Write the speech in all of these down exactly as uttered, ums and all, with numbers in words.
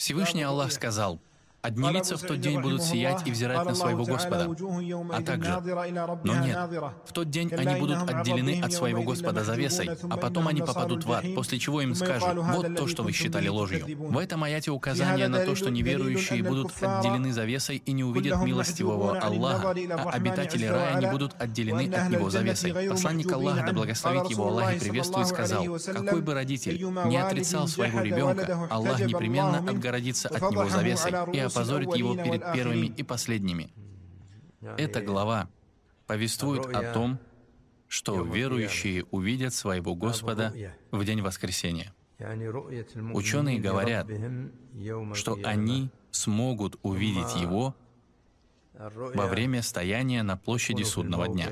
Всевышний Аллах сказал: «Одни лица в тот день будут сиять и взирать на своего Господа, а также, но нет, в тот день они будут отделены от своего Господа завесой, а потом они попадут в ад, после чего им скажут: вот то, что вы считали ложью». В этом аяте указание на то, что неверующие будут отделены завесой и не увидят милостивого Аллаха, а обитатели рая не будут отделены от него завесой. Посланник Аллаха, да благословит его Аллах и приветствует, сказал: какой бы родитель не отрицал своего ребенка, Аллах непременно отгородится от него завесой и опозорит его перед первыми и последними. Эта глава повествует о том, что верующие увидят своего Господа в день воскресения. Ученые говорят, что они смогут увидеть Его во время стояния на площади судного дня.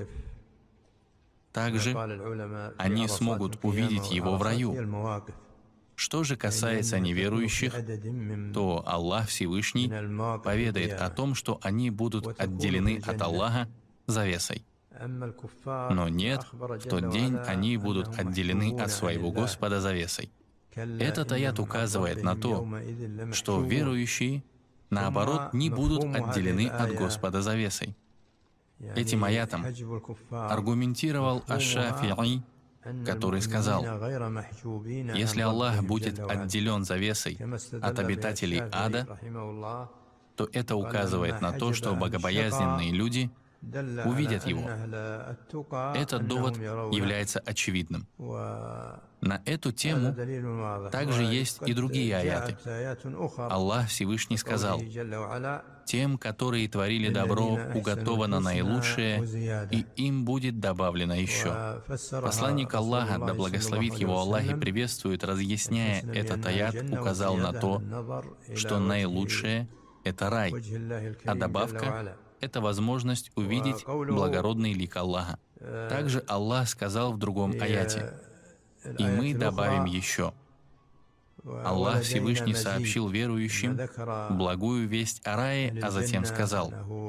Также они смогут увидеть Его в раю. Что же касается неверующих, то Аллах Всевышний поведает о том, что они будут отделены от Аллаха завесой. Но нет, в тот день они будут отделены от своего Господа завесой. Этот аят указывает на то, что верующие, наоборот, не будут отделены от Господа завесой. Этим аятом аргументировал Аш-Шафи'и, который сказал: если Аллах будет отделен завесой от обитателей ада, то это указывает на то, что богобоязненные люди увидят Его. Этот довод является очевидным. На эту тему также есть и другие аяты. Аллах Всевышний сказал: «Тем, которые творили добро, уготовано наилучшее, и им будет добавлено еще». Посланник Аллаха, да благословит его Аллах и приветствует, разъясняя этот аят, указал на то, что наилучшее — это рай, а добавка — это возможность увидеть благородный лик Аллаха. Также Аллах сказал в другом аяте: «И мы добавим еще». Аллах Всевышний сообщил верующим благую весть о рае, а затем сказал: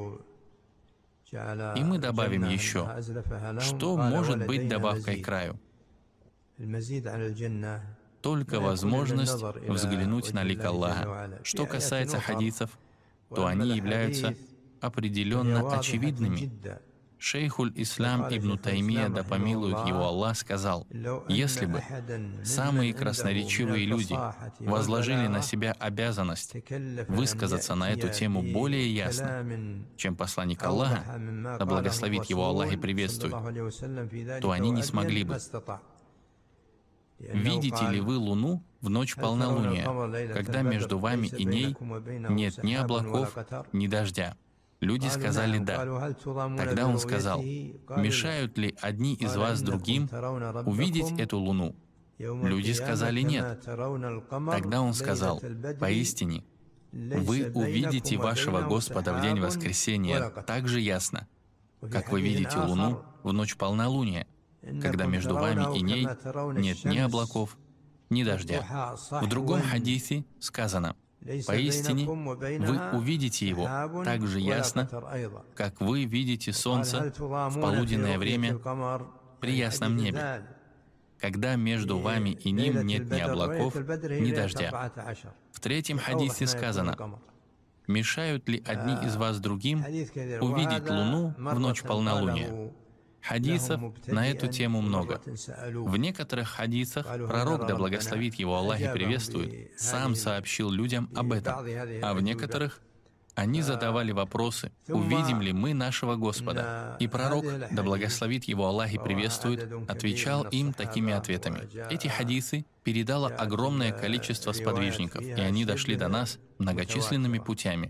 «И мы добавим еще». Что может быть добавкой к раю? Только возможность взглянуть на лик Аллаха. Что касается хадисов, то они являются определенно очевидными. Шейхуль-Ислам Ибн Таймия, да помилует его Аллах, сказал: если бы самые красноречивые люди возложили на себя обязанность высказаться на эту тему более ясно, чем посланник Аллаха, да благословит его Аллах и приветствует, то они не смогли бы. Видите ли вы Луну в ночь полнолуния, когда между вами и ней нет ни облаков, ни дождя? Люди сказали «да». Тогда он сказал: «Мешают ли одни из вас другим увидеть эту Луну?» Люди сказали «нет». Тогда он сказал: «Поистине, вы увидите вашего Господа в день воскресения так же ясно, как вы видите Луну в ночь полнолуния, когда между вами и ней нет ни облаков, ни дождя». В другом хадисе сказано: «Поистине, вы увидите его так же ясно, как вы видите солнце в полуденное время при ясном небе, когда между вами и ним нет ни облаков, ни дождя». В третьем хадисе сказано: «Мешают ли одни из вас другим увидеть Луну в ночь полнолуния?» Хадисов на эту тему много. В некоторых хадисах пророк, да благословит его Аллах и приветствует, сам сообщил людям об этом, а в некоторых они задавали вопросы: увидим ли мы нашего Господа? И пророк, да благословит его Аллах и приветствует, отвечал им такими ответами. Эти хадисы передало огромное количество сподвижников, и они дошли до нас многочисленными путями.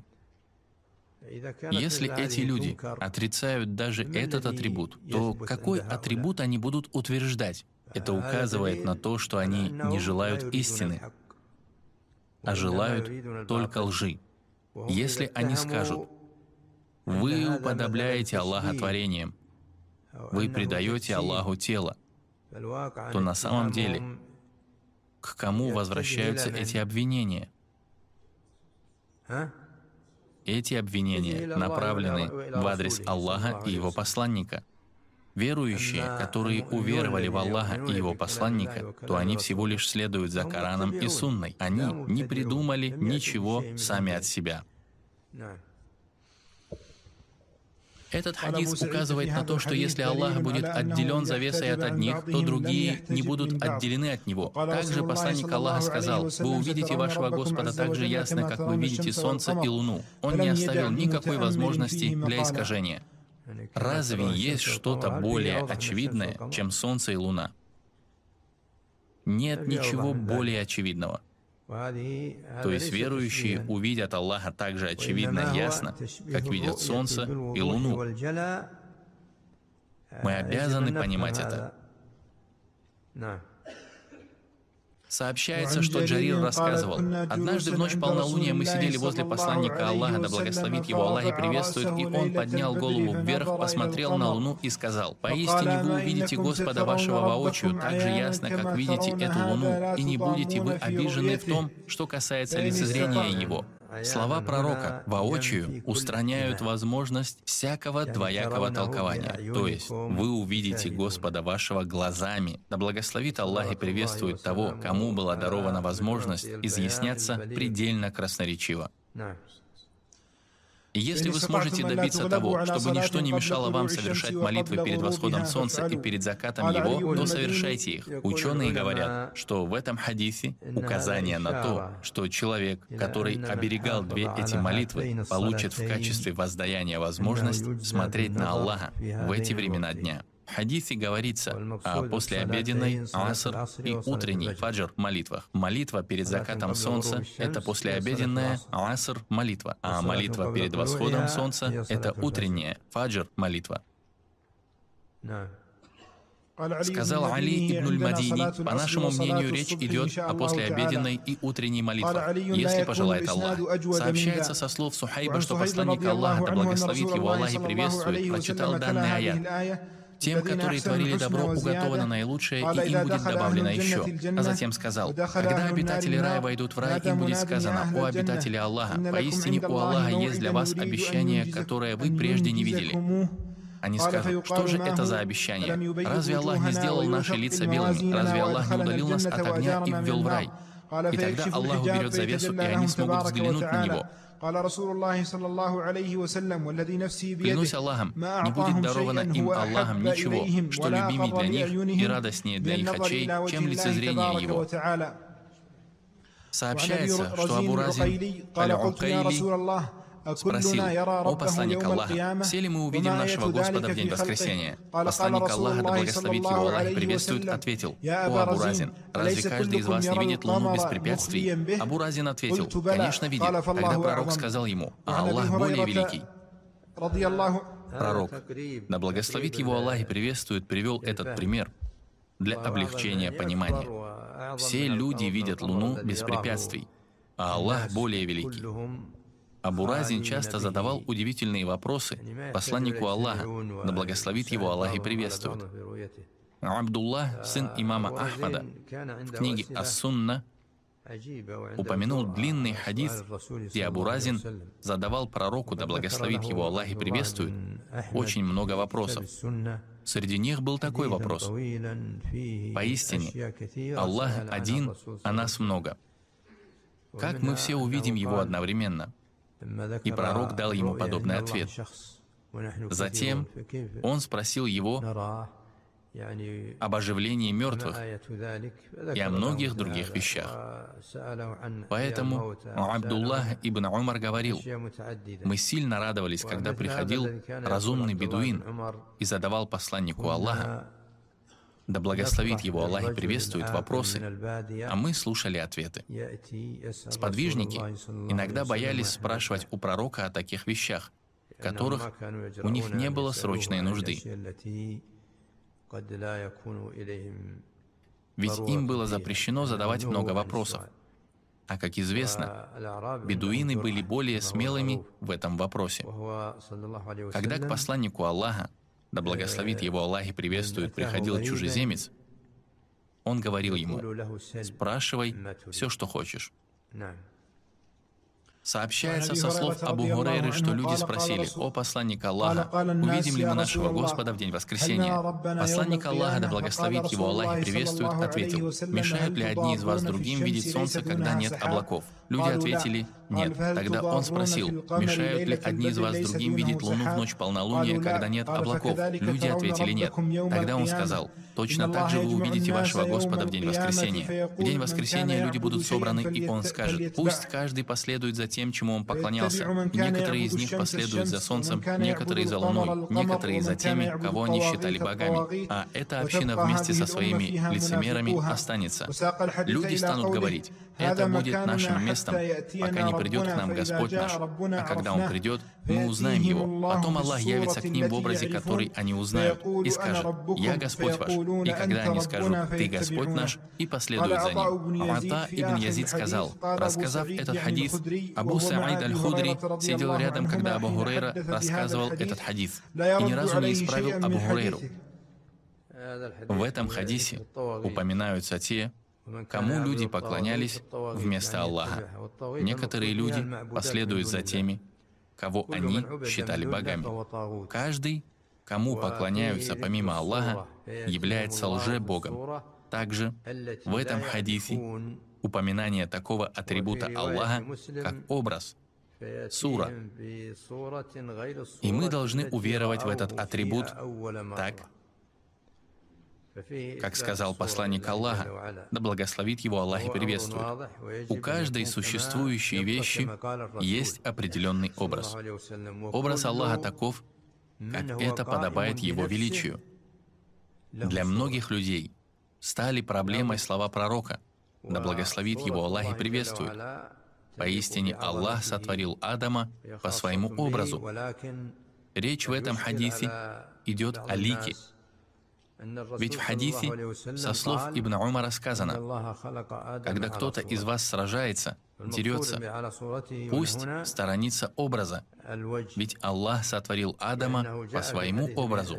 Если эти люди отрицают даже этот атрибут, то какой атрибут они будут утверждать? Это указывает на то, что они не желают истины, а желают только лжи. Если они скажут: «Вы уподобляете Аллаха творением, вы предаете Аллаху тело», то на самом деле к кому возвращаются эти обвинения? Эти обвинения направлены в адрес Аллаха и Его посланника. Верующие, которые уверовали в Аллаха и Его посланника, то они всего лишь следуют за Кораном и Сунной. Они не придумали ничего сами от себя. Этот хадис указывает на то, что если Аллах будет отделен завесой от одних, то другие не будут отделены от Него. Также посланник Аллаха сказал: «Вы увидите вашего Господа так же ясно, как вы видите солнце и луну». Он не оставил никакой возможности для искажения. Разве есть что-то более очевидное, чем солнце и луна? Нет ничего более очевидного. То есть верующие увидят Аллаха так же очевидно и ясно, как видят солнце и луну. Мы обязаны понимать это. Сообщается, что Джарир рассказывал: «Однажды в ночь полнолуния мы сидели возле посланника Аллаха, да благословит его Аллах и приветствует, и он поднял голову вверх, посмотрел на луну и сказал: поистине вы увидите Господа вашего воочию так же ясно, как видите эту луну, и не будете вы обижены в том, что касается лицезрения его». Слова пророка «воочию» устраняют возможность всякого двоякого толкования. То есть, вы увидите Господа вашего глазами. Да благословит Аллах и приветствует того, кому была дарована возможность изъясняться предельно красноречиво. И если вы сможете добиться того, чтобы ничто не мешало вам совершать молитвы перед восходом солнца и перед закатом его, то совершайте их. Ученые говорят, что в этом хадисе указание на то, что человек, который оберегал две эти молитвы, получит в качестве воздаяния возможность смотреть на Аллаха в эти времена дня. В хадисе говорится о послеобеденной, аср и утренней, фаджр, молитвах. Молитва перед закатом солнца — это послеобеденная, аср, молитва, а молитва перед восходом солнца — это утренняя, фаджр, молитва. Сказал Али ибн аль-Мадини: по нашему мнению, речь идет о послеобеденной и утренней молитвах, если пожелает Аллах. Сообщается со слов Сухайба, что посланник Аллаха, да благословит его Аллах и приветствует, прочитал данный аят: «Тем, которые творили добро, уготовано наилучшее, и им будет добавлено еще». А затем сказал: «Когда обитатели рая войдут в рай, им будет сказано: о обитатели Аллаха, поистине у Аллаха есть для вас обещание, которое вы прежде не видели». Они скажут: что же это за обещание? Разве Аллах не сделал наши лица белыми? Разве Аллах не удалил нас от огня и ввел в рай? И тогда Аллах уберет завесу, и они смогут взглянуть на Него. Клянусь Аллахом, не будет даровано им Аллахом ничего, что любимее для них и радостнее для их очей, чем лицезрение Его. Сообщается, что Абу Разин аль-Укайли спросил: «О посланник Аллаха, все ли мы увидим нашего Господа в день воскресения?» Посланник Аллаха, да благословит его Аллах и приветствует, ответил: «О Абу Разин, разве каждый из вас не видит луну без препятствий?» Абу Разин ответил: «Конечно видит». Тогда пророк сказал ему: «А Аллах более великий». Пророк, да благословит его Аллах и приветствует, привел этот пример для облегчения понимания. Все люди видят луну без препятствий, а Аллах более великий. Абу Разин часто задавал удивительные вопросы посланнику Аллаха, да благословит его Аллах и приветствует. Абдуллах, сын имама Ахмада, в книге «Ас-Сунна» упомянул длинный хадис, где Абу Разин задавал пророку, да благословит его Аллах и приветствует, очень много вопросов. Среди них был такой вопрос: «Поистине, Аллах один, а нас много. Как мы все увидим Его одновременно?» И пророк дал ему подобный ответ. Затем он спросил его об оживлении мертвых и о многих других вещах. Поэтому Абдуллах ибн Умар говорил: «Мы сильно радовались, когда приходил разумный бедуин и задавал посланнику Аллаха, да благословит его Аллах и приветствует, вопросы, а мы слушали ответы». Сподвижники иногда боялись спрашивать у пророка о таких вещах, в которых у них не было срочной нужды. Ведь им было запрещено задавать много вопросов. А как известно, бедуины были более смелыми в этом вопросе. Когда к посланнику Аллаха, да благословит его Аллах и приветствует, приходил чужеземец, он говорил ему: «Спрашивай все, что хочешь». Сообщается со слов Абу Гурейры, что люди спросили: «О посланник Аллаха, увидим ли мы нашего Господа в день воскресения?» Посланник Аллаха, да благословит его Аллах и приветствует, ответил: «Мешают ли одни из вас другим видеть солнце, когда нет облаков?» Люди ответили: «Нет». Тогда он спросил: «Мешают ли одни из вас другим видеть луну в ночь полнолуния, когда нет облаков?» Люди ответили: «Нет». Тогда он сказал: «Точно так же вы увидите вашего Господа в день воскресения. В день воскресения люди будут собраны, и он скажет: пусть каждый последует за тем, чему он поклонялся. И некоторые из них последуют за солнцем, некоторые за луной, некоторые за теми, кого они считали богами. А эта община вместе со своими лицемерами останется. Люди станут говорить: это будет нашим местом, пока не придет к нам Господь наш. А когда Он придет, мы узнаем Его. Потом Аллах явится к ним в образе, который они узнают, и скажет: я Господь ваш. И когда они скажут: ты Господь наш, и последуют за ним». Ата ибн Язид сказал, рассказав этот хадис: Абу Саид аль-Худри сидел рядом, когда Абу Гурейра рассказывал этот хадис, и ни разу не исправил Абу Гурейру. В этом хадисе упоминаются те, кому люди поклонялись вместо Аллаха. Некоторые люди последуют за теми, кого они считали богами. Каждый, кому поклоняются помимо Аллаха, является лже-богом. Также в этом хадисе упоминание такого атрибута Аллаха, как образ, сура. И мы должны уверовать в этот атрибут так, как сказал посланник Аллаха, да благословит его Аллах и приветствует. У каждой существующей вещи есть определенный образ. Образ Аллаха таков, как это подобает Его величию. Для многих людей стали проблемой слова пророка, да благословит его Аллах и приветствует. Поистине Аллах сотворил Адама по своему образу. Речь в этом хадисе идет о лике. Ведь в хадисе со слов Ибн Умара сказано: когда кто-то из вас сражается, дерется, пусть сторонится образа, ведь Аллах сотворил Адама по своему образу.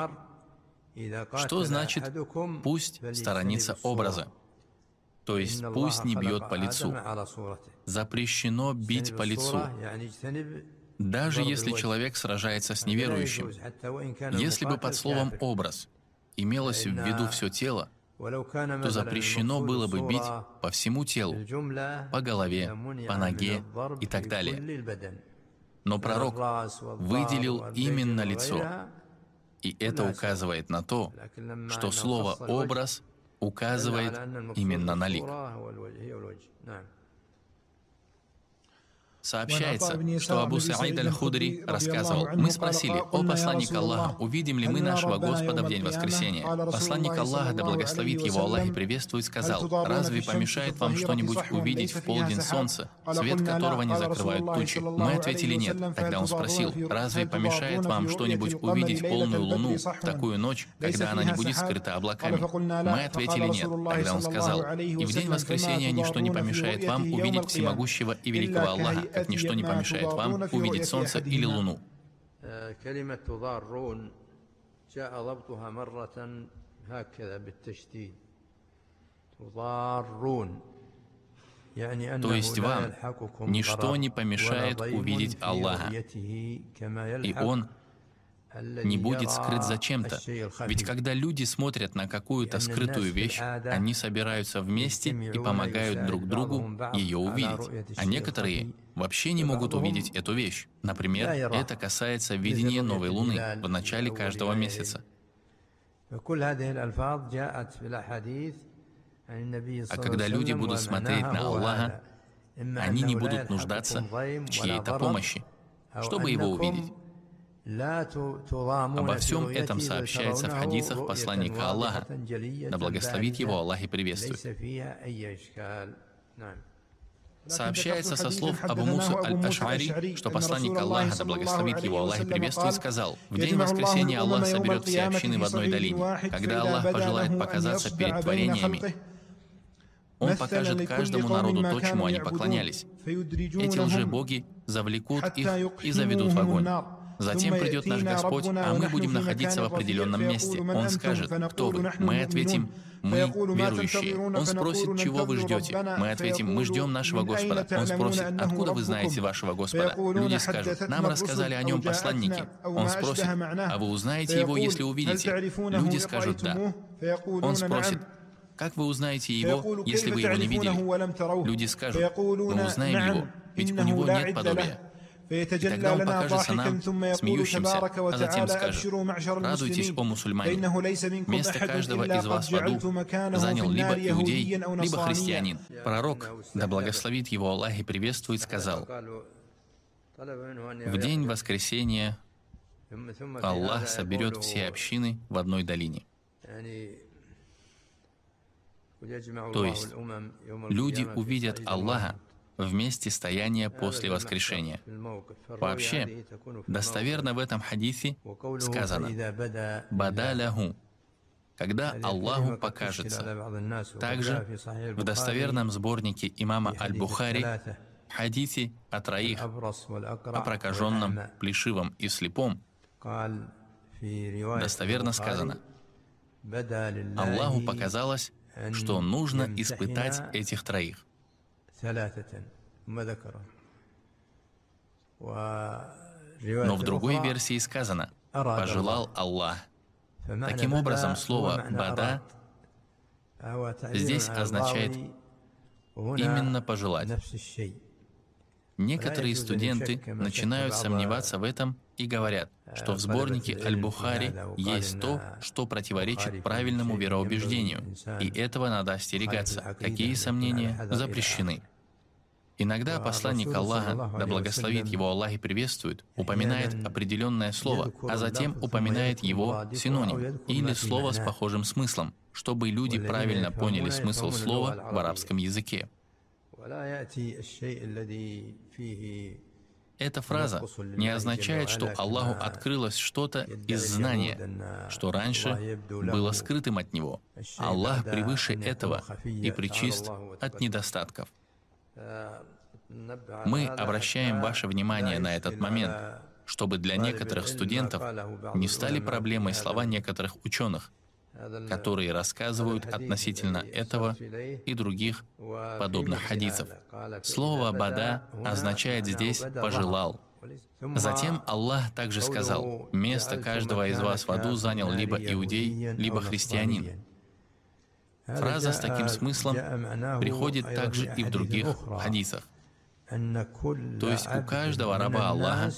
Что значит «пусть сторонится образа»? То есть пусть не бьет по лицу. Запрещено бить по лицу. Даже если человек сражается с неверующим. Если бы под словом «образ» имелось в виду все тело, то запрещено было бы бить по всему телу, по голове, по ноге и так далее. Но пророк выделил именно лицо, и это указывает на то, что слово «образ» указывает именно на лик. Сообщается, что Абу Саид аль-Худри рассказывал: «Мы спросили: о посланник Аллаха, увидим ли мы нашего Господа в день воскресения?» Посланник Аллаха, да благословит его Аллах и приветствует, сказал: «Разве помешает вам что-нибудь увидеть в полдень солнце, свет которого не закрывают тучи?» Мы ответили: «Нет». Тогда он спросил: «Разве помешает вам что-нибудь увидеть полную луну в такую ночь, когда она не будет скрыта облаками?» Мы ответили: «Нет». Тогда он сказал: «И в день воскресения ничто не помешает вам увидеть всемогущего и великого Аллаха, как ничто не помешает вам увидеть солнце или луну». То есть вам ничто не помешает увидеть Аллаха, и Он не будет скрыт зачем-то. Ведь когда люди смотрят на какую-то скрытую вещь, они собираются вместе и помогают друг другу ее увидеть. А некоторые вообще не могут увидеть эту вещь. Например, это касается видения новой луны в начале каждого месяца. А когда люди будут смотреть на Аллаха, они не будут нуждаться в чьей-то помощи, чтобы его увидеть. Обо всем этом сообщается в хадисах посланника Аллаха, да благословит его Аллах и приветствует. Сообщается со слов Абу Муса аль-Аш'ари, что посланник Аллаха, да благословит его Аллах и приветствует, сказал: «В день воскресения Аллах соберет все общины в одной долине. Когда Аллах пожелает показаться перед творениями, Он покажет каждому народу то, чему они поклонялись. Эти лжебоги завлекут их и заведут в огонь. Затем придет наш Господь, а мы будем находиться в определенном месте. Он скажет: кто вы? Мы ответим: мы верующие. Он спросит: чего вы ждете? Мы ответим: мы ждем нашего Господа. Он спросит: откуда вы знаете вашего Господа? Люди скажут: нам рассказали о нем посланники. Он спросит: а вы узнаете его, если увидите? Люди скажут: да. Он спросит: как вы узнаете его, если вы его не видели? Люди скажут: мы узнаем его, ведь у него нет подобия. И тогда он покажется нам смеющимся, а затем скажет: радуйтесь, о мусульмане, место каждого из вас в аду занял либо иудей, либо христианин. Пророк, да благословит его Аллах и приветствует, сказал: в день воскресения Аллах соберет все общины в одной долине. То есть люди увидят Аллаха в месте стояния после воскрешения. Вообще, достоверно в этом хадисе сказано: «Бада лаху», когда Аллаху покажется. Также в достоверном сборнике имама Аль-Бухари в хадисе о троих, о прокаженном, плешивом и слепом, достоверно сказано: Аллаху показалось, что нужно испытать этих троих. Но в другой версии сказано: «Пожелал Аллах». Таким образом, слово «бада» здесь означает именно «пожелать». Некоторые студенты начинают сомневаться в этом и говорят, что в сборнике Аль-Бухари есть то, что противоречит правильному вероубеждению, и этого надо остерегаться. Такие сомнения запрещены. Иногда посланник Аллаха, да благословит его Аллах и приветствует, упоминает определенное слово, а затем упоминает его синоним или слово с похожим смыслом, чтобы люди правильно поняли смысл слова в арабском языке. Эта фраза не означает, что Аллаху открылось что-то из знания, что раньше было скрытым от Него. Аллах превыше этого и пречист от недостатков. Мы обращаем ваше внимание на этот момент, чтобы для некоторых студентов не стали проблемой слова некоторых ученых, которые рассказывают относительно этого и других подобных хадисов. Слово «бада» означает здесь «пожелал». Затем Аллах также сказал: «Место каждого из вас в аду занял либо иудей, либо христианин». Фраза с таким смыслом приходит также и в других хадисах. То есть у каждого раба Аллаха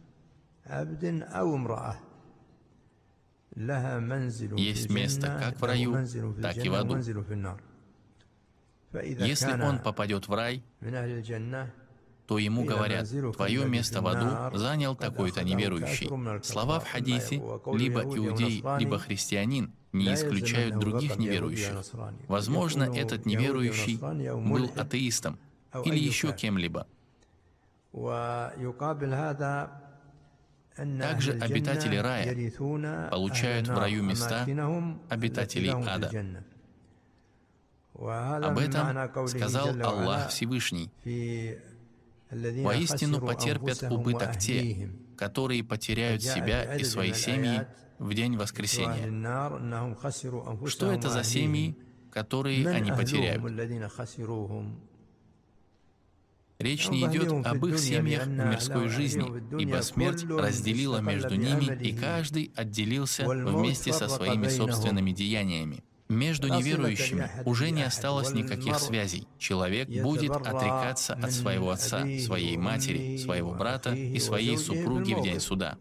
есть место как в раю, так и в аду. Если он попадет в рай, то ему говорят: «Твое место в аду занял такой-то неверующий». Слова в хадисе «либо иудей, либо христианин» не исключают других неверующих. Возможно, этот неверующий был атеистом или еще кем-либо. Также обитатели рая получают в раю места обитателей ада. Об этом сказал Аллах Всевышний: «Воистину потерпят убыток те, которые потеряют себя и свои семьи в день воскресения». Что это за семьи, которые они потеряют? Речь не идет об их семьях в мирской жизни, ибо смерть разделила между ними, и каждый отделился вместе со своими собственными деяниями. Между неверующими уже не осталось никаких связей. Человек будет отрекаться от своего отца, своей матери, своего брата и своей супруги в день суда.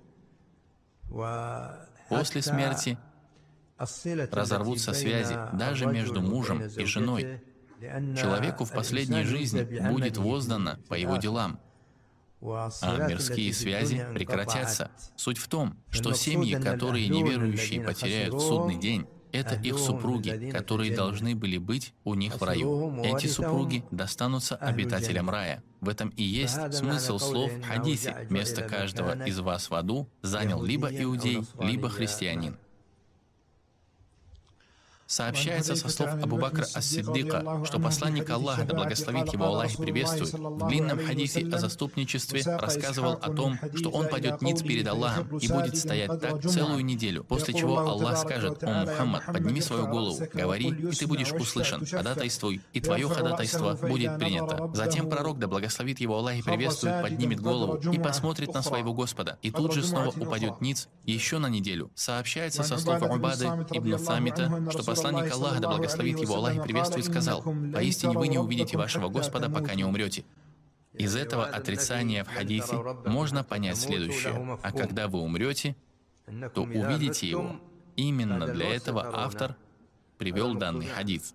После смерти разорвутся связи даже между мужем и женой. Человеку в последней жизни будет воздано по его делам, а мирские связи прекратятся. Суть в том, что семьи, которые неверующие потеряют в судный день, это их супруги, которые должны были быть у них в раю. Эти супруги достанутся обитателям рая. В этом и есть смысл слов в хадисе: «Место каждого из вас в аду занял либо иудей, либо христианин». Сообщается со слов Абу Бакра ас-Сиддика, что посланник Аллаха, да благословит его Аллах и приветствует, в длинном хадисе о заступничестве рассказывал о том, что он пойдет ниц перед Аллахом и будет стоять так целую неделю, после чего Аллах скажет: «О Мухаммад, подними свою голову, говори, и ты будешь услышан, ходатайствуй, и твое ходатайство будет принято». Затем пророк, да благословит его Аллах и приветствует, поднимет голову и посмотрит на своего Господа, и тут же снова упадет ниц еще на неделю. Сообщается со слов Убады ибн Самита, что посланник Аллаха, да благословит его Аллах и приветствует, сказал: «Поистине вы не увидите вашего Господа, пока не умрете». Из этого отрицания в хадисе можно понять следующее: а когда вы умрете, то увидите его. Именно для этого автор привел данный хадис.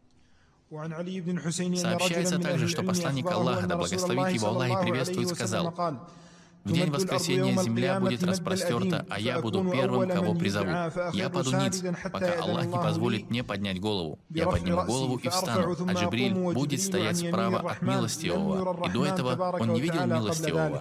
Сообщается также, что посланник Аллаха, да благословит его Аллах и приветствует, сказал: «В день воскресения земля будет распростерта, а я буду первым, кого призову. Я паду ниц, пока Аллах не позволит мне поднять голову. Я подниму голову и встану, а Джибриль будет стоять справа от милостивого, и до этого он не видел милостивого».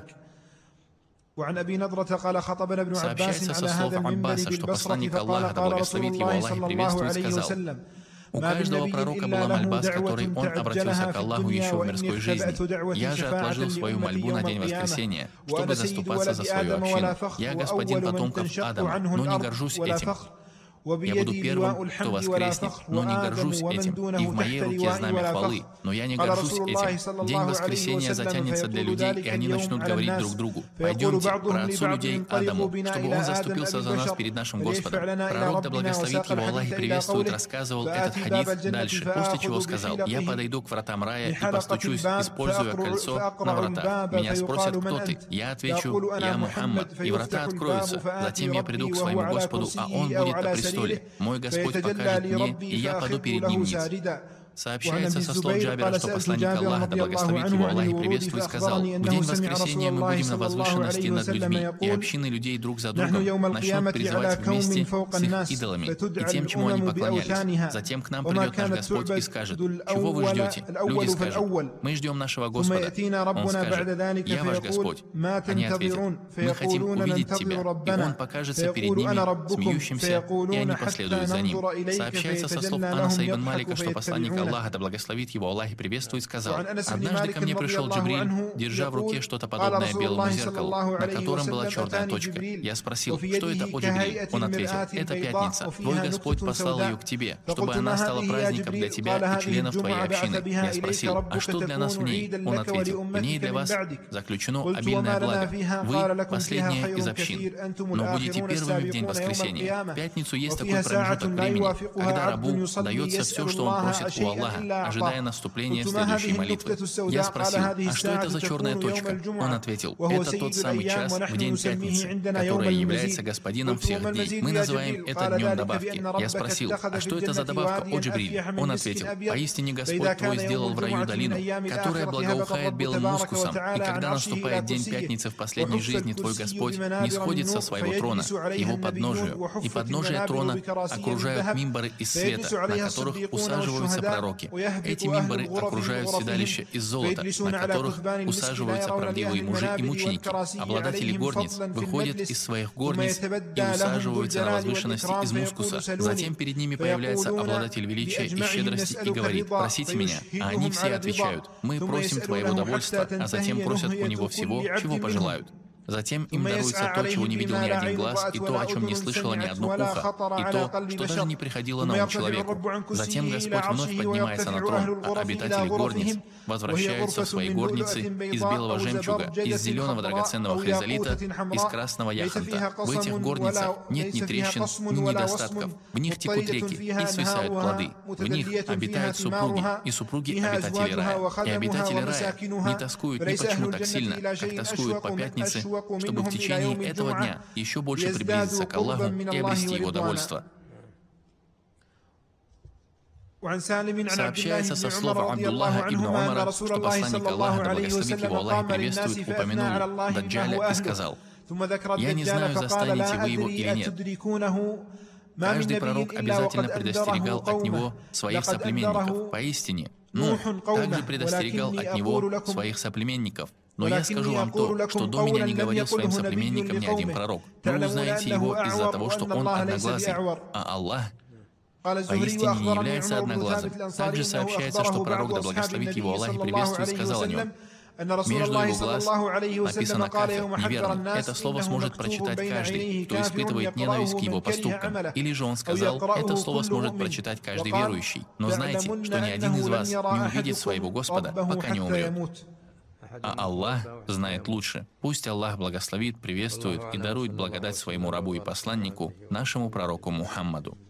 Сообщается со слов Аббаса, что посланник Аллаха, да благословит его Аллах и приветствует, сказал: «У каждого пророка была мольба, с которой он обратился к Аллаху еще в мирской жизни. Я же отложил свою мольбу на день воскресения, чтобы заступаться за свою общину. Я господин потомков Адама, но не горжусь этим. Я буду первым, кто воскреснет, но не горжусь этим, и в моей руке знамя хвалы, но я не горжусь этим. День воскресения затянется для людей, и они начнут говорить друг другу: «Пойдемте, праотцу людей Адаму, чтобы он заступился за нас перед нашим Господом». Пророк, да благословит его Аллах и приветствует, рассказывал этот хадис дальше, после чего сказал: «Я подойду к вратам рая и постучусь, используя кольцо на вратах. Меня спросят: кто ты? Я отвечу: я Мухаммад, и врата откроются. Затем я приду к своему Господу, а он будет на престоле. Мой Господь покажет мне, и я паду перед ним ниц». Сообщается со слов Джабира, что посланник Аллаха, да благословит его Аллах и приветствует, сказал: «В день воскресения мы будем на возвышенности над людьми, и общины людей друг за другом начнут призывать вместе с их идолами и тем, чему они поклонялись. Затем к нам придет наш Господь и скажет: чего вы ждете? Люди скажут: мы ждем нашего Господа. Он скажет: я ваш Господь. Они ответят: мы хотим увидеть тебя. И он покажется перед ними, смеющимся, и они последуют за ним. Сообщается со слов Анаса ибн Малика, что посланник Аллаха, да благословит его Аллах и приветствует, сказал: однажды ко мне пришел Джибриль, держа в руке что-то подобное белому зеркалу, на котором была черная точка. Я спросил: что это, о Джибриль? Он ответил: это пятница. Твой Господь послал ее к тебе, чтобы она стала праздником для тебя и членов твоей общины. Я спросил: а что для нас в ней? Он ответил: в ней для вас заключено обильное благо. Вы последняя из общин, но будете первыми в день воскресения. В пятницу есть такой промежуток времени, когда рабу дается все, что он просит у Аллаха, ожидая наступления следующей молитвы. Я спросил: а что это за черная точка? Он ответил: это тот самый час в день пятницы, который является господином всех дней. Мы называем это днем добавки. Я спросил: а что это за добавка, о Джибриль? Он ответил: поистине Господь твой сделал в раю долину, которая благоухает белым мускусом, и когда наступает день пятницы в последней жизни, твой Господь не сходит со своего трона, его подножию, и подножие трона окружают мимбары из света, на которых усаживаются пророки. Эти мимбары окружают седалища из золота, на которых усаживаются правдивые мужи и мученики. Обладатели горниц выходят из своих горниц и усаживаются на возвышенности из мускуса. Затем перед ними появляется обладатель величия и щедрости и говорит: просите меня. А они все отвечают: мы просим твоего довольства, а затем просят у него всего, чего пожелают. Затем им даруется то, чего не видел ни один глаз, и то, о чем не слышало ни одно ухо, и то, что даже не приходило на ум человеку. Затем Господь вновь поднимается на трон, а обитатели горниц возвращаются в свои горницы из белого жемчуга, из зеленого драгоценного хризолита, из красного яхонта. В этих горницах нет ни трещин, ни недостатков. В них текут реки и свисают плоды. В них обитают супруги, и супруги обитатели рая. И обитатели рая не тоскуют ни почему так сильно, как тоскуют по пятнице, чтобы в течение этого дня еще больше приблизиться к Аллаху и обрести Его довольство. Сообщается со слов Абдуллаха ибн Умара, что посланник Аллаха, да благословит его Аллах и приветствует, упомянул Даджаля и сказал: «Я не знаю, застанете вы его или нет». Каждый пророк обязательно предостерегал от него своих соплеменников. Поистине, Нух также предостерегал от него своих соплеменников. Но я скажу вам то, что до меня не говорил своим соплеменникам ни один пророк. Вы узнаете его из-за того, что он одноглазый, а Аллах поистине не является одноглазым. Также сообщается, что пророк, да благословит его Аллах и приветствует, сказал о нем: между его глаз написано «кафир», неверный. Это слово сможет прочитать каждый, кто испытывает ненависть к его поступкам. Или же он сказал, это слово сможет прочитать каждый верующий. Но знайте, что ни один из вас не увидит своего Господа, пока не умрет. А Аллах знает лучше. Пусть Аллах благословит, приветствует и дарует благодать своему рабу и посланнику, нашему пророку Мухаммаду.